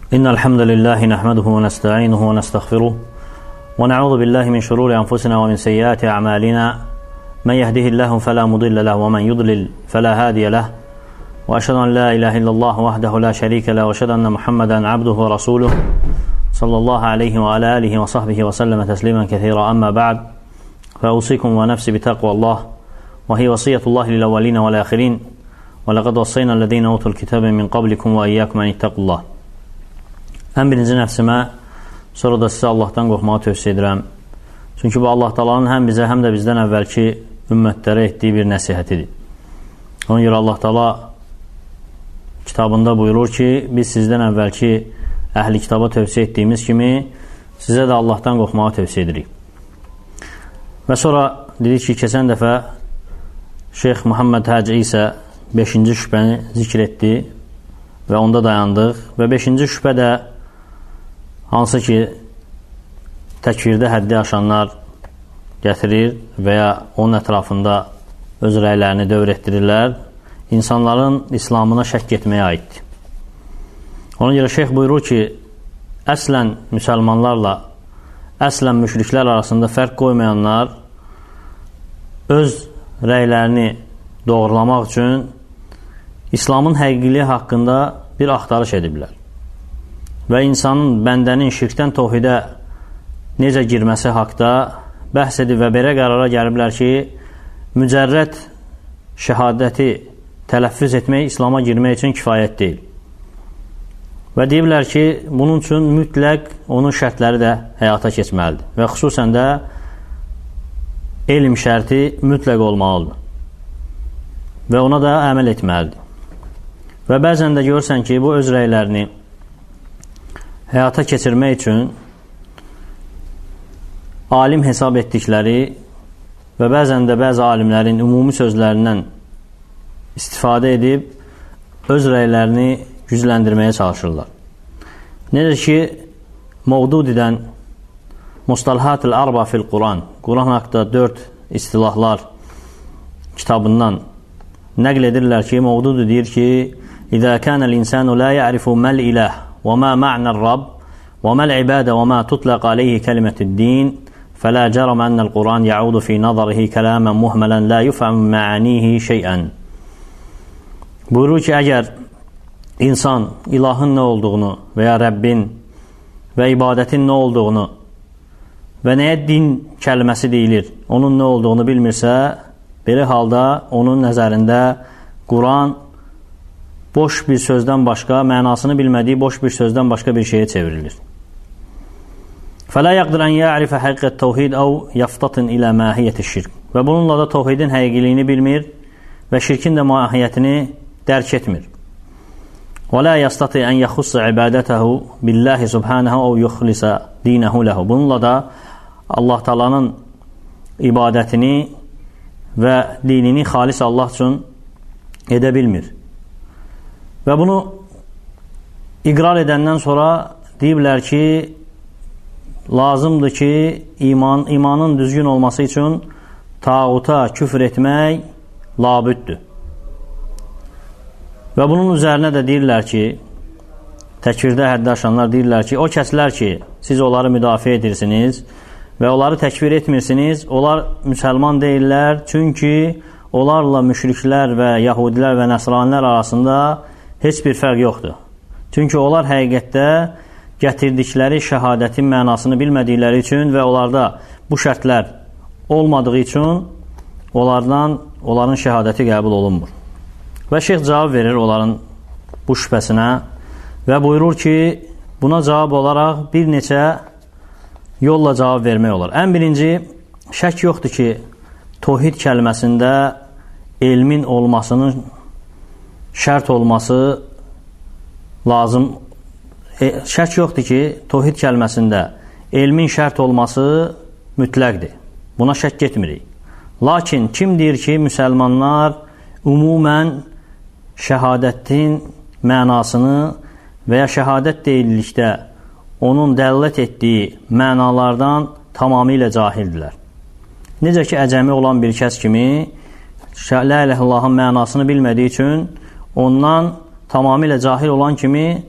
إن الحمد لله نحمده ونستعينه ونستغفره ونعوذ بالله من شرور أنفسنا ومن سيئات أعمالنا من يهده الله فلا مضل له ومن يضلل فلا هادي له وأشهد أن لا إله إلا الله وحده لا شريك له وأشهد أن محمدا عبده ورسوله صلى الله عليه وعلى آله وصحبه وسلم تسليما كثيرا. أما بعد فأوصيكم ونفسي بتقوى الله وهي وصية الله للأولين والآخرين ولقد وصينا الذين أوتوا الكتاب من قبلكم وإياكم أن اتقوا الله. Ən birinci nəfsimə, sonra da sizə Allahdan qorxmağı tövsiyə edirəm. Çünki bu Allah Taala'nın həm bizə, həm də bizdən əvvəlki ümmətlərə etdiyi bir nəsihətidir. Ona görə Allah Taala kitabında buyurur ki, biz sizdən əvvəlki əhli kitaba tövsiyə etdiyimiz kimi sizə də Allahdan qorxmağı tövsiyə edirik. Və sonra dedik ki, keçən dəfə Şeyx Muhammed Hacı isə 5-ci şübhəni zikr etdi və onda dayandıq. Və 5-ci şübhə də hansı ki, təkvirdə həddi aşanlar gətirir və ya onun ətrafında öz rəylərini dövr etdirirlər, insanların İslamına şəkk etməyə aiddir. Ona görə şeyx buyurur ki, əslən müsəlmanlarla əslən müşriklər arasında fərq qoymayanlar öz rəylərini doğrulamaq üçün İslamın həqiqiliyi haqqında bir axtarış ediblər. Və insanın, bəndənin şirkdən tohidə necə girməsi haqda bəhs edib və belə qərara gəliblər ki, mücərrəd şəhadəti tələffüz etmək İslama girmək üçün kifayət deyil. Və deyiblər ki, bunun üçün mütləq onun şərtləri də həyata keçməlidir. Və xüsusən də elm şərti mütləq olmalıdır. Və ona da əməl etməlidir. Və bəzən də görürsən ki, bu öz rəylərini həyata keçirmək üçün alim hesab etdikləri və bəzən də bəzi alimlərin ümumi sözlərindən istifadə edib öz rəylərini gücləndirməyə çalışırlar. Necə ki, Mevdudidən Mustalahatul Arba fil Quran, Quran haqda 4 istilahlar kitabından nəql edirlər ki, Mevdudi deyir ki, İzə kənəl insanu la ya'rifu məl ilah وما معنى الرب وما العبادة وما تطلق عليه كلمة الدين فلا جرم أن القرآن يعود في نظره كلاما مهملا لا يفهم معانيه شيئا. Buyurur ki, əgər insan ilahın nə olduğunu və ya Rəbbin və ibadətin nə olduğunu və nəyə din kəlməsi deyilir, onun nə olduğunu bilmirsə, belə halda onun nəzərində Quran boş bir sözdən başqa, mənasını bilmədiyi boş bir sözdən başqa bir şeyə çevrilir. فَلَا يَقْدِرْ أَنْ يَعْرِفَ حَقِّ التَّوْحِيدِ أَوْ يَفْتَطِنْ إِلَى مَاهِيَةِ الشِّرْكِ. Və bununla da tevhidin həqiqiliyini bilmir və şirkin də mahiyyətini dərk etmir. وَلَا يَسْتَطِعْ أَنْ يَخُصَّ عِبَادَتَهُ بِاللّٰهِ سُبْحَانَهُ أَوْ يُخْلِصَ دِينَهُ لَهُ. Bununla da Allah Taala'nın ibadətini və dinini xalis Allah üçün edə bilmir. Və bunu iqrar edəndən sonra deyiblər ki, lazımdır ki, imanın düzgün olması üçün tağuta küfr etmək labüddür. Və bunun üzərinə də deyirlər ki, təkvirdə həddi aşanlar deyirlər ki, o kəslər ki, siz onları müdafiə edirsiniz və onları təkfir etmirsiniz, onlar müsəlman deyirlər, çünki onlarla müşriklər və yahudilər və nəsranilər arasında heç bir fərq yoxdur. Çünki onlar həqiqətdə gətirdikləri şəhadətin mənasını bilmədikləri üçün və onlarda bu şərtlər olmadığı üçün onların şəhadəti qəbul olunmur. Və şeyx cavab verir onların bu şübhəsinə və buyurur ki, buna cavab olaraq bir neçə yolla cavab vermək olar. Ən birinci, şək yoxdur ki, tevhid kəlməsində elmin olmasının şərt olması lazım. Şək yoxdur ki, tevhid kəlməsində elmin şərt olması mütləqdir. Buna şək etmirik. Lakin kim deyir ki, müsəlmanlar ümumən şəhadətin mənasını və ya şəhadət deyildikdə onun dəlalət etdiyi mənalardan tamamilə cahildirlər. Necə ki, əcəmi olan bir kəs kimi La ilahə illallahın mənasını bilmədiyi üçün ondan tamamilə cahil olan kimi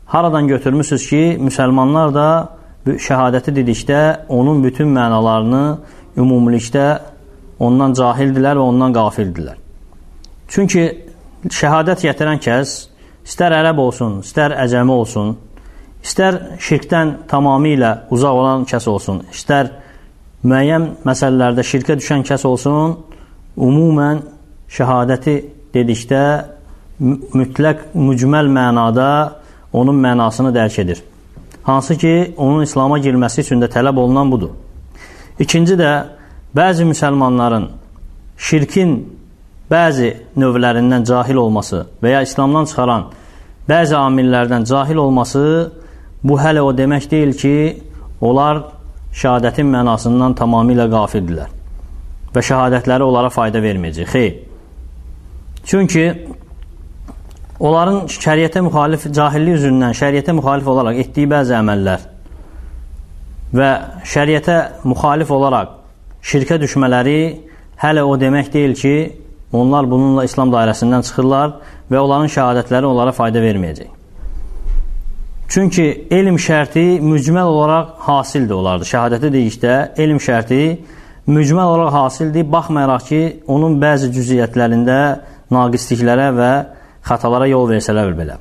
haradan götürmüsünüz ki, müsəlmanlar da şəhadəti dedikdə onun bütün mənalarını ümumilikdə ondan cahildirlər və ondan qafildirlər. Çünki şəhadət gətirən kəs, istər ərəb olsun, istər əcəmi olsun, istər şirkdən tamamilə uzaq olan kəs olsun, istər müəyyən məsələlərdə şirkə düşən kəs olsun, umumən şəhadəti dedikdə mütləq, mücməl mənada onun mənasını dərk edir. Hansı ki, onun İslama girməsi üçün də tələb olunan budur. İkinci də, bəzi müsəlmanların şirkin bəzi növlərindən cahil olması və ya İslamdan çıxaran bəzi amillərdən cahil olması, bu hələ o demək deyil ki, onlar şəhadətin mənasından tamamilə qafildirlər və şəhadətləri onlara fayda verməyəcək. Xeyr. Çünki onların şəriətə müxalif, cahillik üzündən şəriətə müxalif olaraq etdiyi bəzi əməllər və şəriətə müxalif olaraq şirkə düşmələri hələ o demək deyil ki, onlar bununla İslam dairəsindən çıxırlar və onların şəhadətləri onlara fayda verməyəcək. Çünki elm şərti mücməl olaraq hasildir onlardır. Şəhadəti deyikdə elm şərti mücməl olaraq hasildir, baxmayaraq ki, onun bəzi cüziyyətlərində naqisliklərə və xatalara yol versələr belə.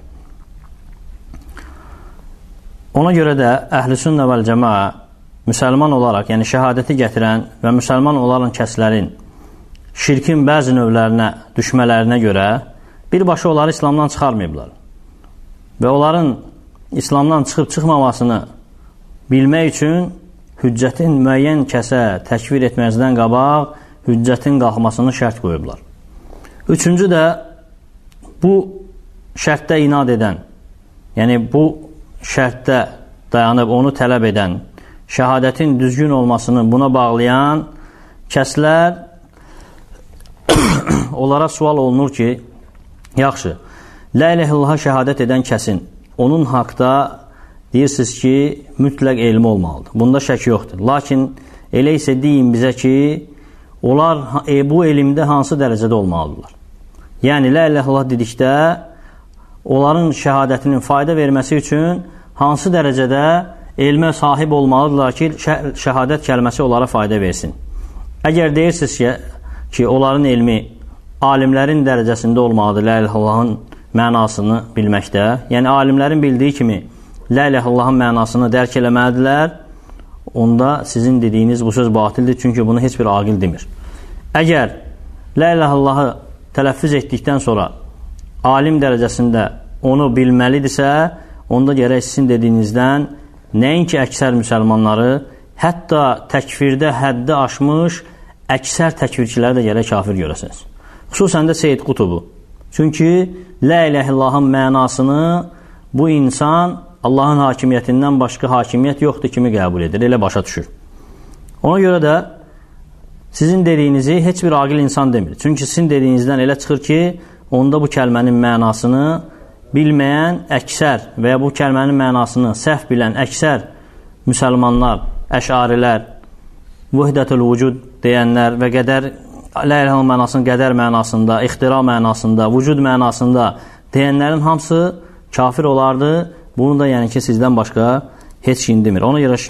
Ona görə də Əhl-i-Sünnə vəl-Cəmaə müsəlman olaraq, yəni şəhadəti gətirən və müsəlman olan kəslərin şirkin bəzi növlərinə düşmələrinə görə birbaşa onları İslamdan çıxarmayıblar. Və onların İslamdan çıxıb-çıxmamasını bilmək üçün hüccətin müəyyən kəsə təkfir etməzdən qabaq hüccətin qalxmasını şərt qoyublar. Üçüncü də, bu şərtdə inad edən, yəni bu şərtdə dayanıb onu tələb edən, şəhadətin düzgün olmasını buna bağlayan kəslər onlara sual olunur ki, yaxşı, la ilə illallah şəhadət edən kəsin onun haqda deyirsiniz ki, mütləq elmi olmalıdır. Bunda şək yoxdur. Lakin elə isə deyin bizə ki, onlar bu elmdə hansı dərəcədə olmalıdırlar? Yəni, la ilə illallah dedikdə onların şəhadətinin fayda verməsi üçün hansı dərəcədə elmə sahib olmalıdırlar ki, şəhadət kəlməsi onlara fayda versin. Əgər deyirsiniz ki, onların elmi alimlərin dərəcəsində olmalıdır la ilə illallahın mənasını bilməkdə, yəni alimlərin bildiyi kimi la ilə illallahın mənasını dərk eləməlidirlər, onda sizin dediyiniz bu söz batildir, çünki bunu heç bir aqil demir. Əgər la ilə illallahı tələffüz etdikdən sonra alim dərəcəsində onu bilməlidirsə, onda gərək sizin dediyinizdən nəinki əksər müsəlmanları, hətta təkfirdə həddi aşmış əksər təkfirçiləri də gərək kafir görəsiniz. Xüsusən də Seyyid Qutubu. Çünki la ilə illallahın mənasını bu insan Allahın hakimiyyətindən başqa hakimiyyət yoxdur kimi qəbul edir, elə başa düşür. Ona görə də sizin dediyinizi heç bir aqil insan demir. Çünki sizin dediyinizdən elə çıxır ki, onda bu kəlmənin mənasını bilməyən əksər və ya bu kəlmənin mənasını səhv bilən əksər müsəlmanlar, əşarilər, vəhdətül vücud deyənlər və qədər, la ilə illallah mənasını qədər mənasında, ixtira mənasında, vücud mənasında deyənlərin hamısı kafir olardı. Bunu da yəni ki, sizdən başqa heç kim demir. Ona görə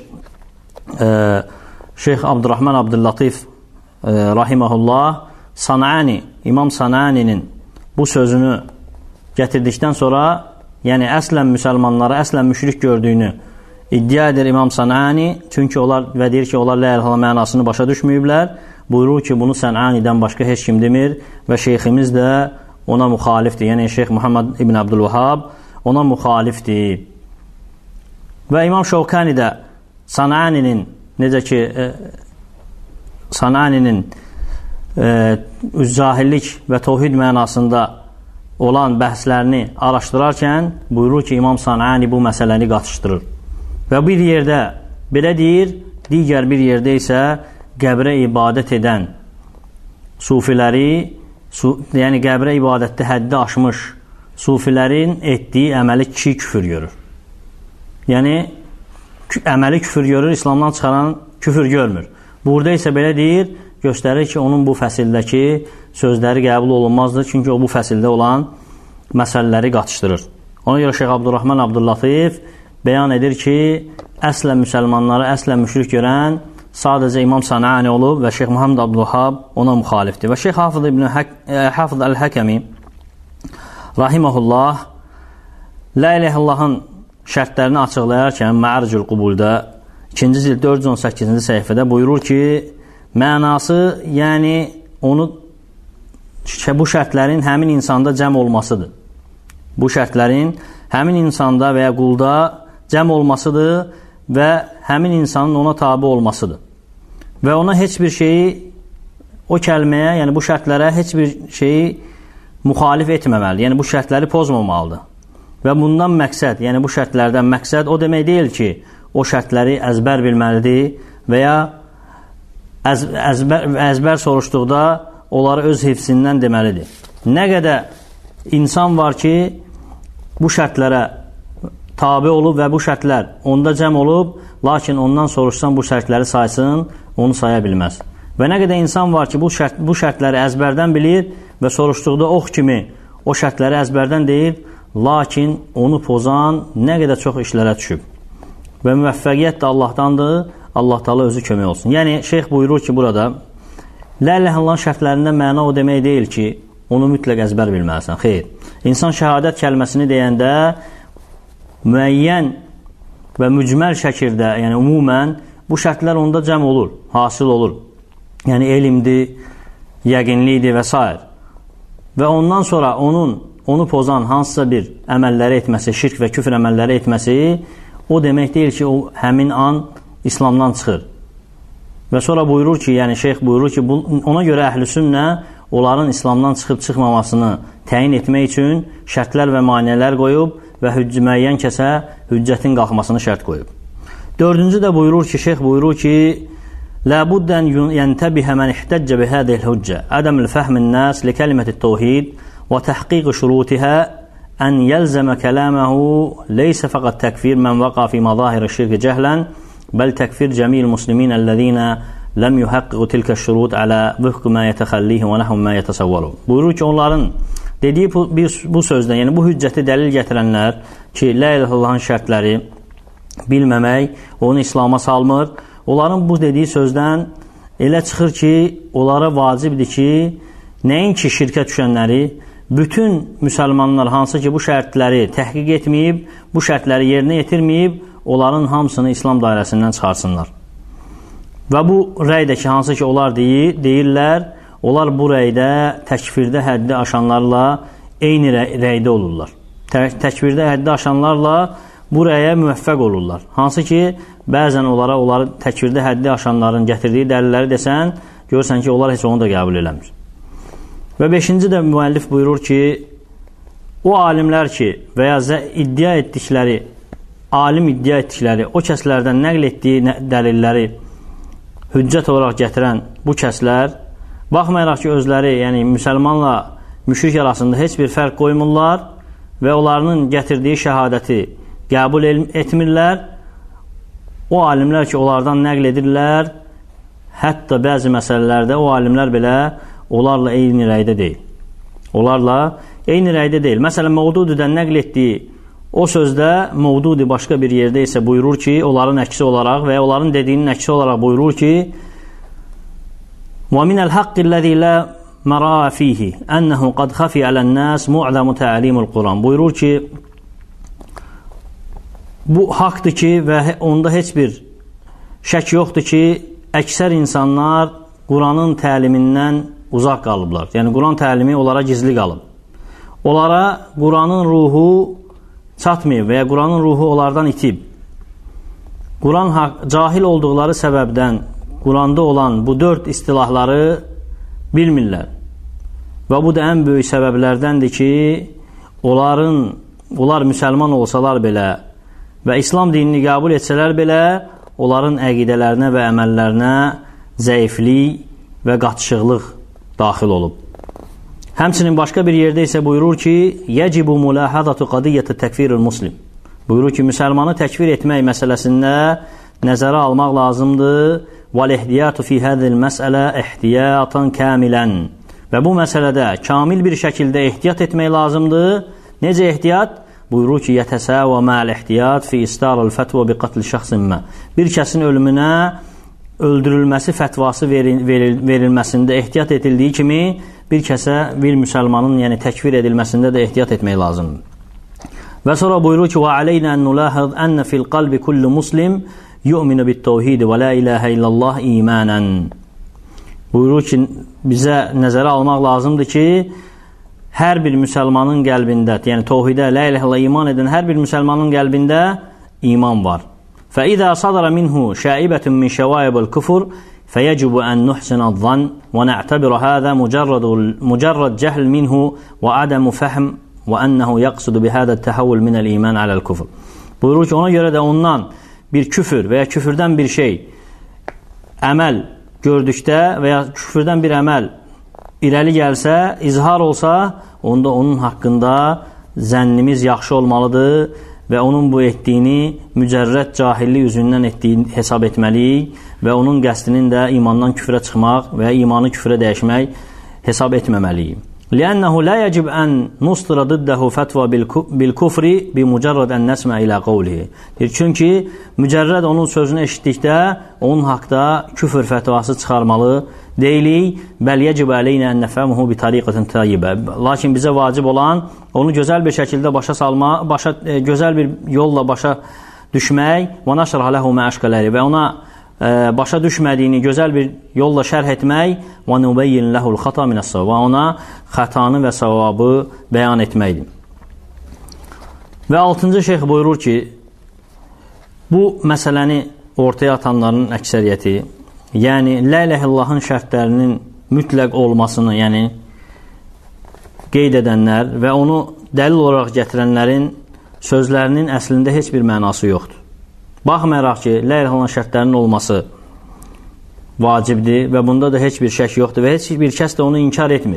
Şeyx Abdurrahman Abdüllatif rahiməhullah Sanani, İmam Sanani'nin bu sözünü gətirdikdən sonra, yəni əslən müsəlmanlara, əslən müşrik gördüyünü iddia edir İmam Sanani, çünki onlar və deyir ki, onlar la ilə illallah mənasını başa düşməyiblər. Buyurur ki, bunu Sanani'dən başqa heç kim demir və şeyximiz də ona müxalifdir. Yəni Şeyx Muhammed ibn Abdülvahhab ona müxalifdir. Və İmam Şevkani də Sanani'nin, necə ki Sanani'nin cahillik və təvhid mənasında olan bəhslərini araşdırarkən buyurur ki, İmam Sanani bu məsələni qatışdırır. Və bir yerdə belə deyir, digər bir yerdə isə qəbrə ibadət edən sufiləri, yəni qəbrə ibadətdə həddi aşmış sufilərin etdiyi əməli ki, küfür görür. Yəni, əməli küfür görür, İslamdan çıxaran küfür görmür. Burada isə belə deyir, göstərir ki, onun bu fəsildəki sözləri qəbul olunmazdır, çünki o bu fəsildə olan məsələləri qatışdırır. Ona görə Şeyx Abdurrahman Abdullatif bəyan edir ki, əslən müsəlmanları, əslən müşrik görən sadəcə İmam Sanani olub və Şeyx Muhammed Abdülvahhab ona müxalifdir. Və Şeyx Hafız Əl-Həkəmi rahiməhullah La ilahe illallahın şərtlərini açıqlayarkən Ma'aricül Qubulda 2-ci cild 418-ci səhifədə buyurur ki, mənası, yəni onu bu şərtlərin həmin insanda cəm olmasıdır. Bu şərtlərin həmin insanda və ya qulda cəm olmasıdır və həmin insanın ona tabi olmasıdır. Və ona heç bir şeyi, o kəlməyə, yəni bu şərtlərə heç bir şeyi müxalif etməməli, yəni bu şərtləri pozmamalıdır. Və bundan məqsəd, yəni bu şərtlərdən məqsəd o demək deyil ki, o şərtləri əzbər bilməlidir və ya əzbər soruşduqda onları öz hifzindən deməlidir. Nə qədər insan var ki, bu şərtlərə tabi olub və bu şərtlər onda cəm olub, lakin ondan soruşsan bu şərtləri saysın, onu saya bilməz. Və nə qədər insan var ki, bu şərtləri əzbərdən bilir və soruşduqda ox kimi o şərtləri əzbərdən deyir, lakin onu pozan nə qədər çox işlərə düşüb. Və müvəffəqiyyət də Allahdandır, Allah Taala özü kömək olsun. Yəni, şeyx buyurur ki, burada La ilahe illallah şərtlərindən məna o demək deyil ki, onu mütləq əzbər bilməlisən. Xeyr. İnsan şəhadət kəlməsini deyəndə müəyyən və mücməl şəkildə, yəni umumən bu şərtlər onda cəm olur, hasil olur. Yəni elmdir, yəqinlikdir və s. Və ondan sonra onu pozan hansısa bir əməlləri etməsi, şirk və küfr əməlləri etməsi, o demək deyil ki, o həmin an İslamdan çıxır. Və sonra buyurur ki, yəni şeyx buyurur ki, ona görə əhl-i sünnə onların İslamdan çıxıb çıxmamasını təyin etmək üçün şərtlər və maneələr qoyub və müəyyən kəsə hüccətin qalxmasını şərt qoyub. Dördüncü də buyurur ki, şeyx buyurur ki, لا بد أن ينتبه من احتج بهذه الحجة عدم الفهم الناس لكلمة التوحيد وتحقيق شروطها أن يلزم كلامه ليس فقط تكفير من وقع في مظاهر الشرك جهلا بل تكفير جميع المسلمين الذين لم يحققوا تلك الشروط على وفق ما يتخليه ونحو ما يتصوره. Buyurur ki, onların dediği bu sözdən, yəni bu hüccəti dəlil gətirənlər ki, la ilahe illallahın şərtləri bilməmək onu İslama salmır. Onların bu dediyi sözdən elə çıxır ki, onlara vacibdir ki, nəinki şirkə düşənləri, bütün müsəlmanlar hansı ki, bu şərtləri təhqiq etməyib, bu şərtləri yerinə yetirməyib, onların hamısını İslam dairəsindən çıxarsınlar. Və bu rəydə ki, hansı ki, onlar deyirlər, onlar bu rəydə təkfirdə həddi aşanlarla eyni rəydə olurlar. Təkfirdə həddi aşanlarla bu rəyə müvəffəq olurlar. Hansı ki, bəzən onları təkfirdə həddi aşanların gətirdiyi dəlilləri desən, görürsən ki, onlar heç onu da qəbul eləmir. Və 5-ci də müəllif buyurur ki, o alimlər ki, və ya alim iddia etdikləri, o kəslərdən nəql etdiyi dəlilləri hüccət olaraq gətirən bu kəslər, baxmayaraq ki, özləri, yəni müsəlmanla müşrik arasında heç bir fərq qoymurlar və onların gətirdiyi şəhadəti qəbul etmirlər. O alimlər ki, onlardan nəql edirlər, hətta bəzi məsələlərdə o alimlər belə onlarla eyni rəydə deyil. Onlarla eyni rəydə deyil. Məsələn, Mevdudidən nəql etdiyi o sözdə Mevdudi başqa bir yerdə isə buyurur ki, onların əksi olaraq və onların dediyinin əksi olaraq buyurur ki, وَمِنَ الْحَقِّ الَّذِي لَا مَرَاءَ فِيهِ أَنَّهُ قَدْ خَفِيَ عَلَى النَّاسِ مُعْظَمُ تَعْلِيمُ الْقُرْآن. Buyurur ki, bu haqdır ki və onda heç bir şək yoxdur ki, əksər insanlar Quranın təlimindən uzaq qalıblar. Yəni, Quran təlimi onlara gizli qalıb. Onlara Quranın ruhu çatmayıb və ya Quranın ruhu onlardan itib. Cahil olduqları səbəbdən Quranda olan bu 4 istilahları bilmirlər. Və bu da ən böyük səbəblərdəndir ki, onlar müsəlman olsalar belə və İslam dinini qəbul etsələr belə, onların əqidələrinə və əməllərinə zəiflik və qatışıqlıq daxil olub. Həmçinin başqa bir yerdə isə buyurur ki, يَجِبُ مُلَاحَظَةُ قَدِيَّةِ تَكْفِيرِ الْمُسْلِمِ. Buyurur ki, müsəlmanı təkfir etmək məsələsində nəzərə almaq lazımdır. وَالْاِحْتِيَاتُ فِي هَذِهِ الْمَسْأَلَةِ اِحْتِيَاطًا كَامِلًا. Və bu məsələdə kamil bir şəkildə ehtiyat etmək lazımdır. Necə ehtiyat? buyurur ki, yətəsəvə məl-ihtiyat fi istarul fətva bi qatl şəxsin mə. Bir kəsin ölümünə öldürülməsi fətvası verilməsində ehtiyat edildiyi kimi, bir kəsə, bir müsəlmanın yəni təkfir edilməsində də ehtiyat etmək lazımdır. Və sonra buyurur ki, وَعَلَيْنَا أَنْ نُلَاحِظْ أَنَّ فِي الْقَلْبِ كُلُّ مُسْلِمْ يُؤْمِنُ بِالتَّوْحِيدِ وَلَا إِلَٰهَ إِلَّا اللّٰهِ إِيمَانًا. Buyurur ki, bizə nəzərə almaq lazımdır ki, hər bir müsəlmanın qəlbində, yəni təvhidə, la ilahe illallah iman edən hər bir müsəlmanın qəlbində iman var. فَإِذَا صَدَرَ مِنْهُ شَائِبَةٌ مِنْ شَوَائِبِ الْكُفْرِ فَيَجِبُ أَنْ نُحْسِنَ الظَّنَّ وَنَعْتَبِرَ هَذَا مُجَرَّد جَهْلٍ مِنْهُ وَعَدَمُ فَهْمٍ وَأَنَّهُ يَقْصِدُ بِهَذَا التَّحَوُّلِ مِنَ الْإِيمَانِ عَلَى الْكُفْرِ. Buyurur ki, ona görə də ondan bir küfür və ya küfürdən bir şey əməl gördükdə və ya küfürdən bir əməl irəli gəlsə, izhar olsa, onda onun haqqında zənnimiz yaxşı olmalıdır və onun bu etdiyini mücərrəd cahillik üzündən etdiyini hesab etməliyik və onun qəsdinin də imandan küfrə çıxmaq və ya imanı küfrə dəyişmək hesab etməməliyik. لأنه لا يجب أن نصدر ضده فتوى بالكفر بمجرد أن نسمع إلى قوله. Çünki mücərrəd onun sözünü eşitdikdə onun haqqda küfür fətvası çıxarmalı deyilik. Bəl yəcib əleyna ən nəfəmuhu bi tariqatin tayyibə. Lakin bizə vacib olan onu gözəl bir şəkildə başa salma, gözəl bir yolla başa düşmək və nəşrah ləhu mə əşqələri və ona başa düşmədiyini gözəl bir yolla şərh etmək və nubeyyin ləhul xata minəs-savab və ona xətanı və savabı bəyan etməkdir. Və 6-cı şeyx buyurur ki, bu məsələni ortaya atanların əksəriyyəti, yəni la ilahe illallahın şərtlərinin mütləq olmasını, yəni qeyd edənlər və onu dəlil olaraq gətirənlərin sözlərinin əslində heç bir mənası yoxdur. Baxmayaraq ki, la ilahe illallah şərtlərinin olması vacibdir və bunda da heç bir şək yoxdur və heç bir kəs də onu inkar etmir.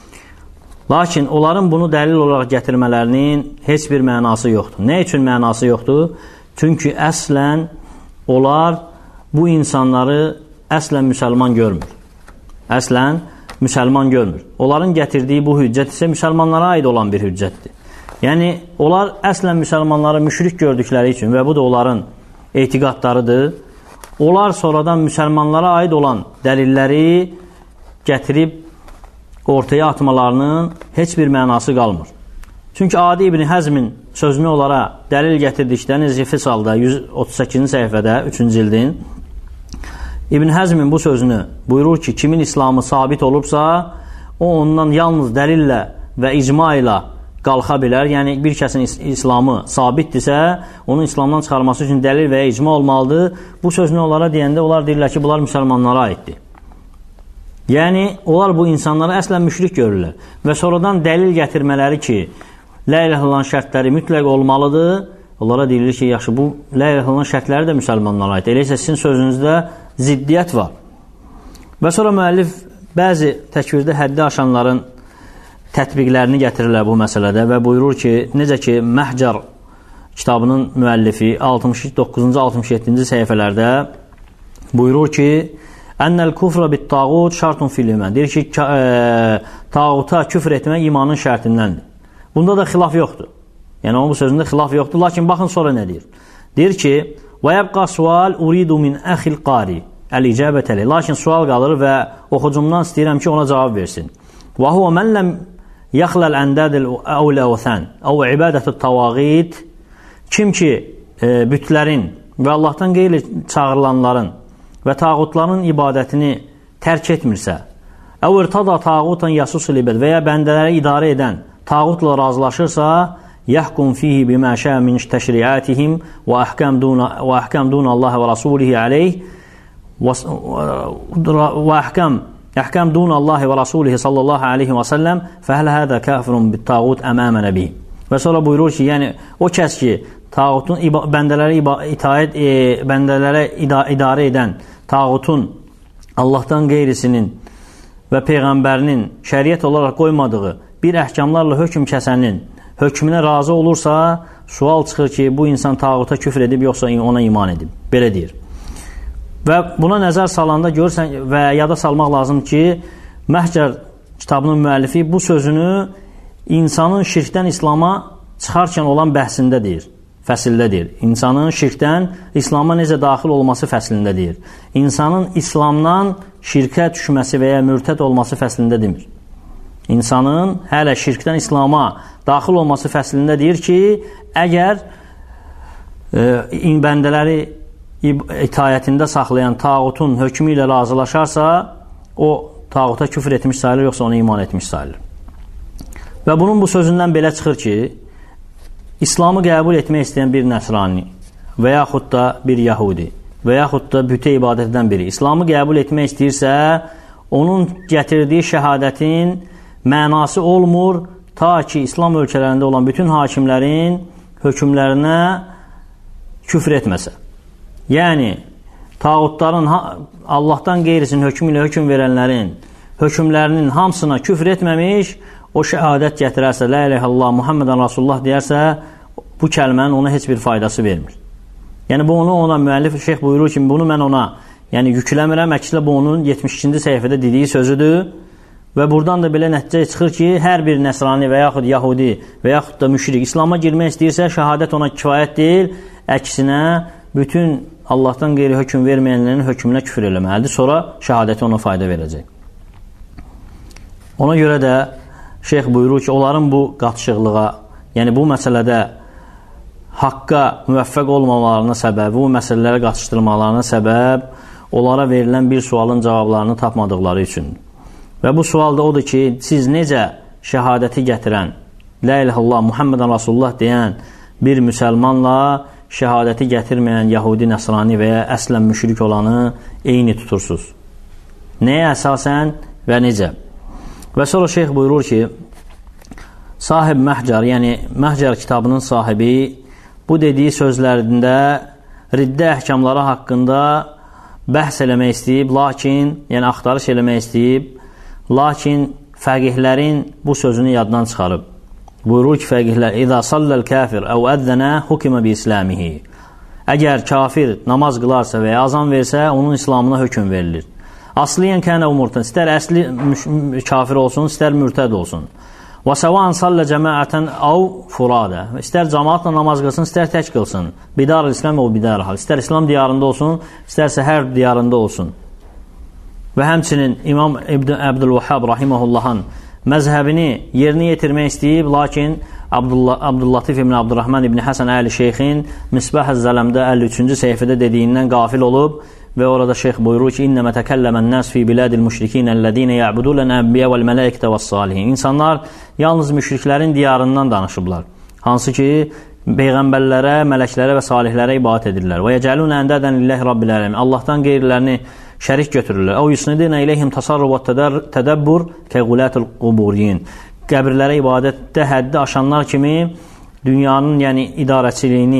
Lakin onların bunu dəlil olaraq gətirmələrinin heç bir mənası yoxdur. Nə üçün mənası yoxdur? Çünki əslən onlar bu insanları əslən müsəlman görmür. Əslən müsəlman görmür. Onların gətirdiyi bu hüccət isə müsəlmanlara aid olan bir hüccətdir. Yəni, onlar əslən müsəlmanları müşrik gördükləri üçün və bu da onların etiqadlarıdır. Onlar sonradan müsəlmanlara aid olan dəlilləri gətirib ortaya atmalarının heç bir mənası qalmır. Çünki Adi İbn Həzmin sözünü onlara dəlil gətirdikdə necə Fisalda 138-ci səhifədə 3-cü cildin İbn Həzmin bu sözünü buyurur ki, kimin İslamı sabit olubsa, o ondan yalnız dəlillə və icma ilə qalxa bilər. Yəni, bir kəsin İslamı sabitdirsə, onun İslamdan çıxarması üçün dəlil və icma olmalıdır. Bu sözünü onlara deyəndə, onlar deyirlər ki, bunlar müsəlmanlara aiddir. Yəni, onlar bu insanları əslən müşrik görürlər. Və sonradan dəlil gətirmələri ki, la ilahe illallah şərtləri mütləq olmalıdır. Onlara deyilir ki, yaxşı, bu la ilahe illallah şərtləri də müsəlmanlara aiddir. Elə isə sizin sözünüzdə ziddiyyət var. Və sonra müəllif bəzi təkvirdə həddi aşanların tətbiqlərini gətirirlər bu məsələdə və buyurur ki, necə ki, Məhcar kitabının müəllifi 69-cu 67-ci səhifələrdə buyurur ki, Ənəl kufra bit tağut şartun fil iman. Deyir ki, tağuta küfr etmək imanın şərtindəndir. Bunda da xilaf yoxdur. Yəni, onun bu sözündə xilaf yoxdur. Lakin baxın sonra nə deyir? Deyir ki, və yəbqa sual uridu min əxil qari əl-icabət əli. Lakin sual qalır və oxucumdan istəyirəm ki, ona cavab versin. Və huvə mən ləm yaxləl əndədil əvləvətən əv ibadətü tavağit. Kim ki, bütlərin və Allahdan qeyri çağırılanların və tağutların ibadətini tərk etmirsə, əv irtada tağutan yasusul ibad və ya bəndələri idarə edən tağutla razılaşırsa, yəhkum fihi bimə şə min təşriətihim və əhkəm dun Allah və rasulihi aleyh və əhkəm dun Allah və rasulihi sallallahu aleyhi və səlləm fəhələ hədə kəfrun bit tağut əməmə nəbi. Və sonra buyurur ki, yəni o kəs ki, tağutun bəndələrə idarə edən tağutun Allahdan qeyrisinin və Peyğəmbərinin şəriət olaraq qoymadığı bir əhkamlarla hökm kəsənin hökmünə razı olursa, sual çıxır ki, bu insan tağuta küfr edib, yoxsa ona iman edib. Belə deyir. Və buna nəzər salanda görürsən və yada salmaq lazım ki, Məhcər kitabının müəllifi bu sözünü insanın şirkdən İslama çıxarkən olan bəhsindədir, fəsildədir. İnsanın şirkdən İslama necə daxil olması fəslindədir. İnsanın İslamdan şirkə düşməsi və ya mürtəd olması fəslində demir. İnsanın hələ şirkdən İslama daxil olması fəslində deyir ki, əgər bəndələri itayətində saxlayan tağutun hökmü ilə razılaşarsa, o tağuta küfr etmiş sayılır, yoxsa ona iman etmiş sayılır. Və bunun bu sözündən belə çıxır ki, İslamı qəbul etmək istəyən bir nəsrani və yaxud da bir yahudi və yaxud da bütə ibadət edən biri İslamı qəbul etmək istəyirsə, onun gətirdiyi şəhadətin mənası olmur, ta ki, İslam ölkələrində olan bütün hakimlərin hökmlərinə küfr etməsə. Yəni, tağutların, Allahdan qeyrisinin hökmü ilə hökm verənlərin hökmlərinin hamısına küfr etməmiş, o şəhadət gətirərsə, la ilahe illallah, Muhammedən Rasulullah deyərsə, bu kəlmənin ona heç bir faydası vermir. Yəni, bu ona müəllif şeyx buyurur ki, bunu mən ona yükləmirəm, əksinə bu onun 72-ci səhifədə dediyi sözüdür və buradan da belə nəticə çıxır ki, hər bir nəsrani və yaxud yahudi və yaxud da müşrik İslama girmək istəyirsə, şəhadət ona kifayət deyil, əksinə bütün Allahdan qeyri hökm verməyənlərin hökmünə küfr eləməlidir, sonra şəhadəti ona fayda verəcək. Ona görə də şeyx buyurur ki, onların bu qatışıqlığa, yəni bu məsələdə haqqa müvəffəq olmamalarına səbəb, bu məsələlərə qatışdırmalarına səbəb onlara verilən bir sualın cavablarını tapmadıqları üçündür. Və bu sual da odur ki, siz necə şəhadəti gətirən, la ilahe illallah, Muhammedən Rasulullah deyən bir müsəlmanla şəhadəti gətirməyən yahudi, nəsrani və ya əslən müşrik olanı eyni tutursunuz? Nəyə əsasən və necə? Və sonra şeyx buyurur ki, sahib Məhcar, yəni Məhcar kitabının sahibi bu dediyi sözlərində riddə əhkamları haqqında bəhs eləmək istəyib, lakin, yəni axtarış eləmək istəyib, lakin fəqihlərin bu sözünü yaddan çıxarıb. Buyurur ki, fəqihlər, İzə salləl kafir əv əddənə hukimə bi islamihi. Əgər kafir namaz qılarsa və ya azan versə, onun İslamına hökm verilir. Asliyən kənə umurtən, istər əsli kafir olsun, istər mürtəd olsun. Və səvan sallə cəmaətən əv furadə. İstər cəmaatla namaz qılsın, istər tək qılsın. Bidar İslam o bidar hal. İstər İslam diyarında olsun, istərsə hər diyarında olsun. Və həmçinin İmam Əbdülvəhhab rahiməhullahın məzhəbini yerinə yetirmək istəyib, lakin Abdüllatif ibn Abdurrahman ibn Həsən Əli Şeyxin Misbah-ı Zələmdə 53-cü səhifədə dediyindən qafil olub və orada şeyx buyurur ki, İnnəmə təkəlləmən nəs fi bilədil müşrikin əlləzinə ya'budulən əmbiyyə vəl mələikətə və salihin. İnsanlar yalnız müşriklərin diyarından danışıblar. Hansı ki, peyğəmbərlərə, mələklərə və salihlərə ibadət edirlər. Və yəcəlunə əndədən lilləhi rabbil ələmin. Allahdan qeyrilərini şərik götürürlər. Əv yusnidinə iləyhim tasarruf və tədəbbur kəqulətul quburiyin. Qəbirlərə ibadətdə həddi aşanlar kimi dünyanın, yəni idarəçiliyini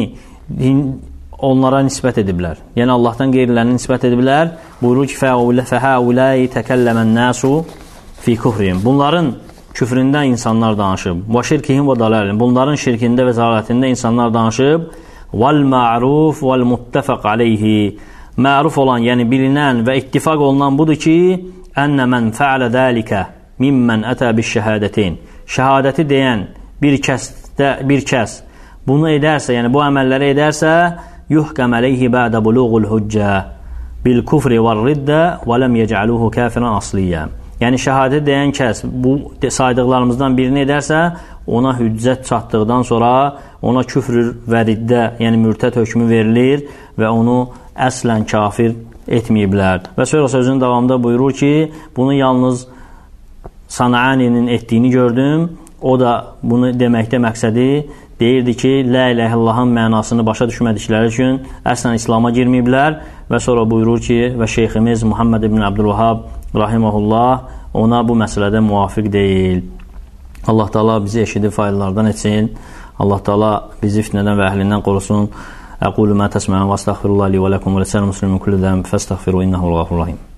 onlara nisbət ediblər. Yəni Allahdan qeyrilərini nisbət ediblər. Buyurur ki, fəhəuləyi təkəlləmən nəsu fi küfrihim. Bunların küfründə insanlar danışıb. Və şirkihim və daləlim. Bunların şirkində və zəlalətində insanlar danışıb. Vəl ma'ruf vəl muttəfəq aleyhi. Məruf olan, yəni bilinən və ittifaq olunan budur ki, ənnə mən fəalə dəlikə mimmən ətə bis şəhədətin. Şəhadəti deyən bir kəs bunu edərsə, yəni bu əməlləri edərsə, yuhkəm əleyhi bədə buluğul hüccə bil kufri və riddə və ləm yecəluhu kafirən asliyyə. Yəni şəhadət deyən kəs bu saydıqlarımızdan birini edərsə, ona hüccət çatdıqdan sonra ona küfr və riddə, yəni mürtəd hökmü verilir və onu əslən kafir etməyiblər. Və sonra sözün davamında buyurur ki, bunu yalnız Sana'aninin etdiyini gördüm. O da bunu deməkdə məqsədi deyirdi ki, la ilahe illallahın mənasını başa düşmədikləri üçün əslən İslama girməyiblər. Və sonra buyurur ki, və şeyximiz Muhammed ibn Abdülvəhhab rahiməhullah ona bu məsələdə müvafiq deyil. Allah Taala bizi eşidib faydalardan etsin. Allah Taala bizi fitnədən və əhlindən qorusun. Əqulu mə təsmə'un və əstəğfirullah li və ləkum və lisəl muslimin kulli zəm fəstəğfiru innəhu l-ğafurur rahim.